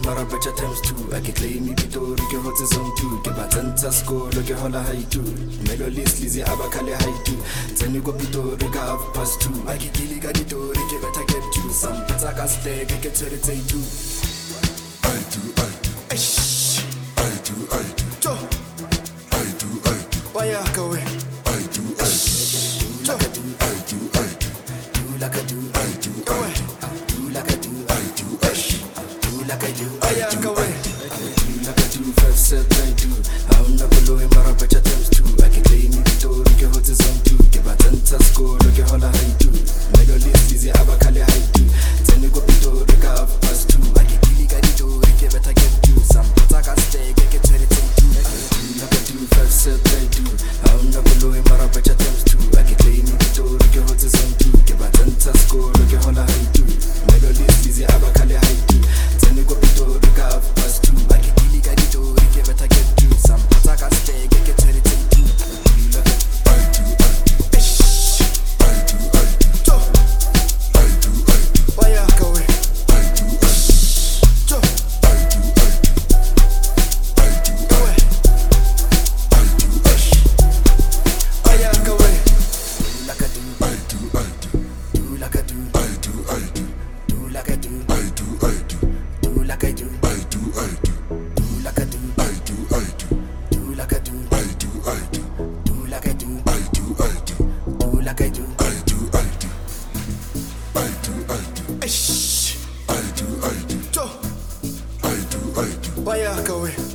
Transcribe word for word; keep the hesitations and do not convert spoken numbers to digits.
mara betcha times two. I can claim me bito, ke hotse zone two. Ke batanta school, ke hola high two. Melo list lizi abakale high two. Zeni go bito, ke half past two. I can kill it, do ke better get two. Some pizza can stay, ke tell it say two. I do, I do. Eish. I do, I do. Jo. I do, I do. Waya kawe. I do, I do. Jo. I do, I do. Do like I do. I do, I do. Do like I do. I do, I do. Do like I do. Waya kawe. Do like I do. Five set I do. I'm not below in mara betcha times two. I can claim me bito, ke hotse zone two. Ke batanta school, ke hola high two. Melo list lizi abakale high two. Zeni go bito, ke half past two. I can kill it, do ke better get two. Some pizza can stay, ke tell it say two. Do like I do. Five set I do. I'm not below in mara betcha times two. I can claim me bito, ke hotse zone two. Ke batanta school, ke hola high two. Melo list lizi abakale high two. Zeni go bito, ke half past two. I can kill it, do ke better get two. Some pizza can stay, ke tell it say two. Do like I do. I do, I do. Eish. I do, I do. Jo. I do, I do. Waya kawe. I do, I do. Jo. I do, I do. I do, I Kawe. do. I do, I do. Waya kawe. Do like I do. I do, I do. Do like I do. I do, I do. Do like I do. I do, I do. Do like I do. I do, I do. Do like I do. I do, I do. Do like I do. I do, I do. Do like I do. I do, I do. Do like I do. I do, I do. I do, I do. Eish. I do, I do. Jo. I do, I do. Waya kawe.